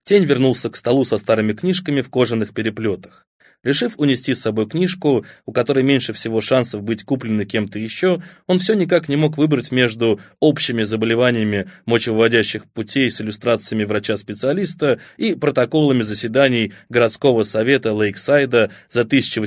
Тень вернулся к столу со старыми книжками в кожаных переплетах. Решив унести с собой книжку, у которой меньше всего шансов быть купленной кем-то еще, он все никак не мог выбрать между общими заболеваниями мочевыводящих путей с иллюстрациями врача-специалиста и протоколами заседаний городского совета Лейксайда за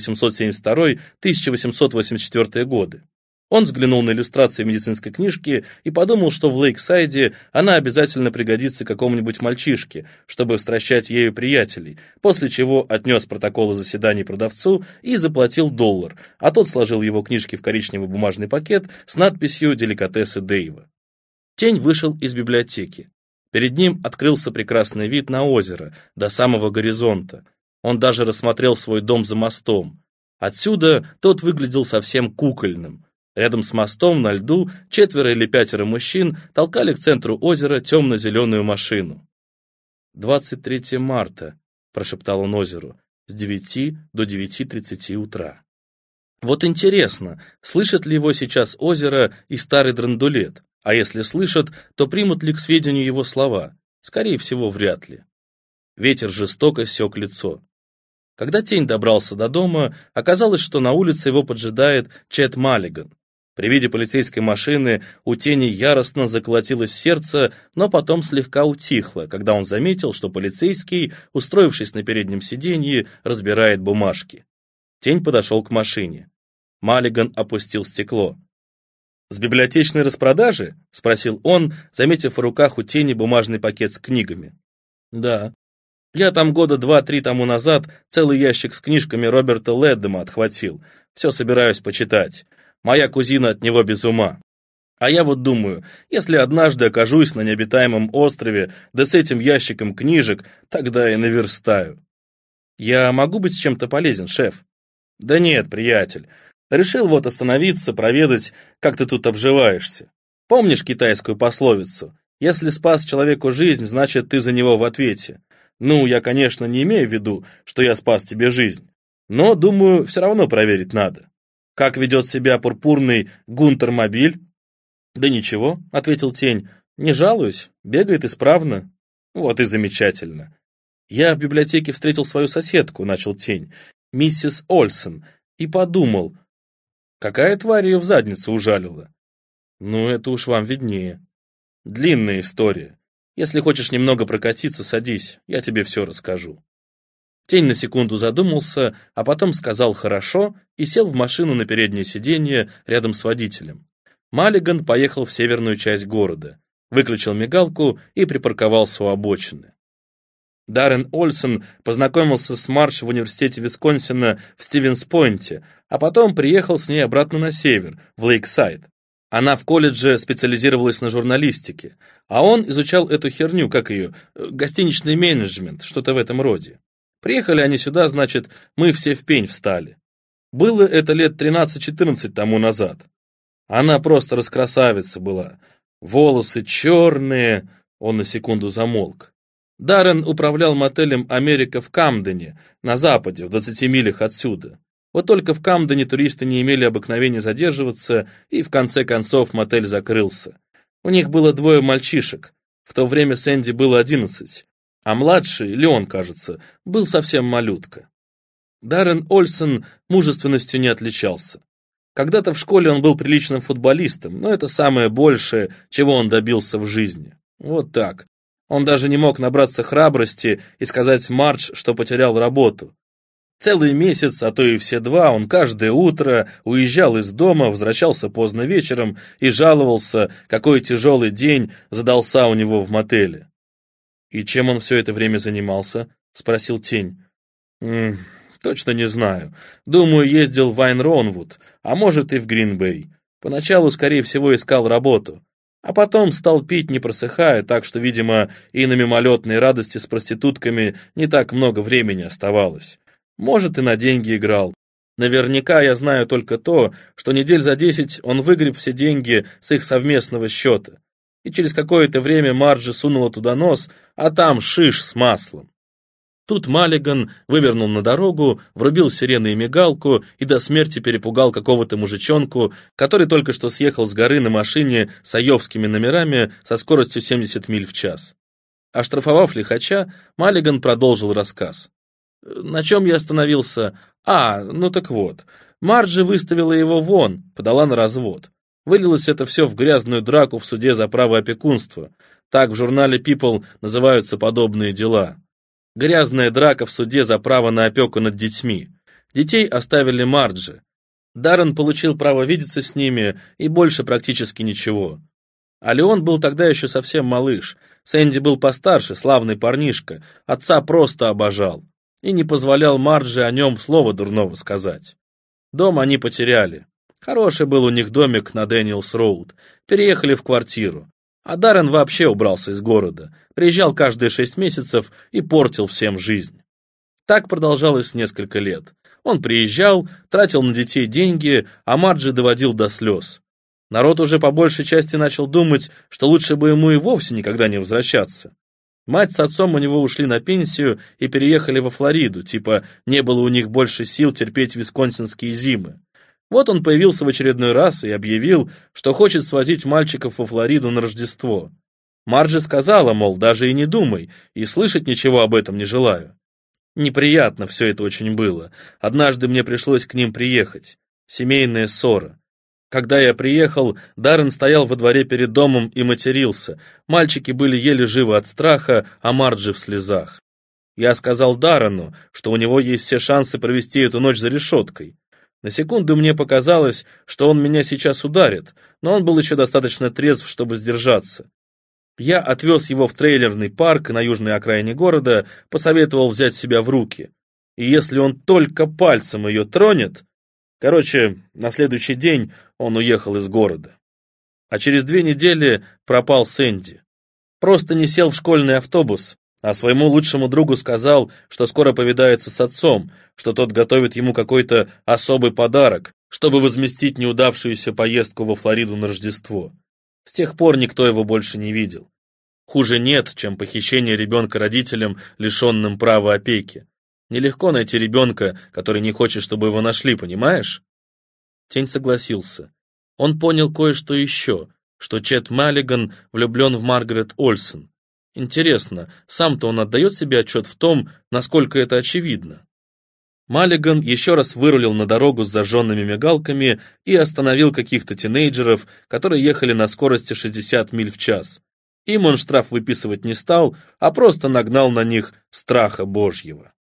1872-1884 годы. Он взглянул на иллюстрации медицинской книжки и подумал, что в Лейксайде она обязательно пригодится какому-нибудь мальчишке, чтобы стращать ею приятелей, после чего отнес протоколы заседаний продавцу и заплатил $1, а тот сложил его книжки в коричневый бумажный пакет с надписью «Деликатесы Дэйва». Тень вышел из библиотеки. Перед ним открылся прекрасный вид на озеро, до самого горизонта. Он даже рассмотрел свой дом за мостом. Отсюда тот выглядел совсем кукольным. Рядом с мостом на льду 4 или 5 мужчин толкали к центру озера темно-зеленую машину. 23 марта, прошептал он озеру, с 9 до 9:30 утра. Вот интересно, слышит ли его сейчас озеро и старый драндулет, а если слышат, то примут ли к сведению его слова? Скорее всего, вряд ли. Ветер жестоко сёк лицо. Когда Тень добрался до дома, оказалось, что на улице его поджидает Чет Маллиган. При виде полицейской машины у Тени яростно заколотилось сердце, но потом слегка утихло, когда он заметил, что полицейский, устроившись на переднем сиденье, разбирает бумажки. Тень подошел к машине. Маллиган опустил стекло. «С библиотечной распродажи?» — спросил он, заметив в руках у Тени бумажный пакет с книгами. «Да. Я там года 2-3 тому назад целый ящик с книжками Роберта Лэддема отхватил. Все собираюсь почитать. Моя кузина от него без ума. А я вот думаю, если однажды окажусь на необитаемом острове, да с этим ящиком книжек, тогда и наверстаю. Я могу быть чем-то полезен, шеф? Да нет, приятель. Решил вот остановиться, проведать, как ты тут обживаешься. Помнишь китайскую пословицу? Если спас человеку жизнь, значит, ты за него в ответе. Ну, я, конечно, не имею в виду, что я спас тебе жизнь. Но, думаю, все равно проверить надо. Как ведет себя пурпурный Гунтер-мобиль? Да ничего, ответил Тень. Не жалуюсь, бегает исправно. Вот и замечательно. Я в библиотеке встретил свою соседку, начал Тень, миссис Ольсен, и подумал, какая тварь ее в задницу ужалила. Ну, это уж вам виднее. Длинная история. Если хочешь немного прокатиться, садись, я тебе все расскажу. Тень на секунду задумался, а потом сказал «хорошо» и сел в машину на переднее сиденье рядом с водителем. Маллиган поехал в северную часть города, выключил мигалку и припарковался у обочины. Даррен Ольсен познакомился с Мардж в университете Висконсина в Стивенс-Пойнте, а потом приехал с ней обратно на север, в Лейксайд. Она в колледже специализировалась на журналистике, а он изучал эту херню, как ее, гостиничный менеджмент, что-то в этом роде. Приехали они сюда, значит, мы все в пень встали. Было это лет 13-14 тому назад. Она просто раскрасавица была. Волосы черные, он на секунду замолк. Даррен управлял мотелем «Америка» в Камдене, на западе, в 20 милях отсюда. Вот только в Камдене туристы не имели обыкновения задерживаться, и в конце концов мотель закрылся. У них было 2 мальчишек, в то время Сэнди было 11. А младший, Леон, кажется, был совсем малютка. Даррен Ольсен мужественностью не отличался. Когда-то в школе он был приличным футболистом, но это самое большее, чего он добился в жизни. Вот так. Он даже не мог набраться храбрости и сказать Мардж, что потерял работу. Целый месяц, а то и все 2, он каждое утро уезжал из дома, возвращался поздно вечером и жаловался, какой тяжелый день задался у него в мотеле. «И чем он все это время занимался?» — спросил Тень. «Точно не знаю. Думаю, ездил в Вайн-Ронвуд, а может и в Грин-Бэй. Поначалу, скорее всего, искал работу. А потом стал пить, не просыхая, так что, видимо, и на мимолетной радости с проститутками не так много времени оставалось. Может, и на деньги играл. Наверняка я знаю только то, что недель за 10 он выгреб все деньги с их совместного счета. И через какое-то время Марджи сунула туда нос, а там шиш с маслом. Тут Маллиган вывернул на дорогу, врубил сирены и мигалку и до смерти перепугал какого-то мужичонку, который только что съехал с горы на машине с айовскими номерами со скоростью 70 миль в час. Оштрафовав лихача, Маллиган продолжил рассказ. На чем я остановился? Ну так вот. Марджи выставила его вон, подала на развод. Вылилось это все в грязную драку в суде за право опекунства. Так в журнале People называются подобные дела. Грязная драка в суде за право на опеку над детьми. Детей оставили Марджи. Даррен получил право видеться с ними и больше практически ничего. А Леон был тогда еще совсем малыш. Сэнди был постарше, славный парнишка. Отца просто обожал. И не позволял Марджи о нем слова дурного сказать. Дом они потеряли. Хороший был у них домик на Дэниелс-Роуд. Переехали в квартиру. А Даррен вообще убрался из города. Приезжал каждые 6 месяцев и портил всем жизнь. Так продолжалось несколько лет. Он приезжал, тратил на детей деньги, а Марджи доводил до слез. Народ уже по большей части начал думать, что лучше бы ему и вовсе никогда не возвращаться. Мать с отцом у него ушли на пенсию и переехали во Флориду, типа не было у них больше сил терпеть висконсинские зимы. Вот он появился в очередной раз и объявил, что хочет свозить мальчиков во Флориду на Рождество. Марджи сказала, мол, даже и не думай, и слышать ничего об этом не желаю. Неприятно все это очень было. Однажды мне пришлось к ним приехать. Семейная ссора. Когда я приехал, Даррен стоял во дворе перед домом и матерился. Мальчики были еле живы от страха, а Марджи в слезах. Я сказал Даррену, что у него есть все шансы провести эту ночь за решеткой. На секунду мне показалось, что он меня сейчас ударит, но он был еще достаточно трезв, чтобы сдержаться. Я отвез его в трейлерный парк на южной окраине города, посоветовал взять себя в руки. И если он только пальцем ее тронет... Короче, на следующий день он уехал из города. А через 2 недели пропал Сэнди. Просто не сел в школьный автобус, а своему лучшему другу сказал, что скоро повидается с отцом, что тот готовит ему какой-то особый подарок, чтобы возместить неудавшуюся поездку во Флориду на Рождество. С тех пор никто его больше не видел. Хуже нет, чем похищение ребенка родителям, лишенным права опеки. Нелегко найти ребенка, который не хочет, чтобы его нашли, понимаешь? Тень согласился. Он понял кое-что еще, что Чет Маллиган влюблен в Маргарет Ольсен. Интересно, сам-то он отдает себе отчет в том, насколько это очевидно? Маллиган еще раз вырулил на дорогу с зажженными мигалками и остановил каких-то тинейджеров, которые ехали на скорости 60 миль в час. Им он штраф выписывать не стал, а просто нагнал на них страха Божьего.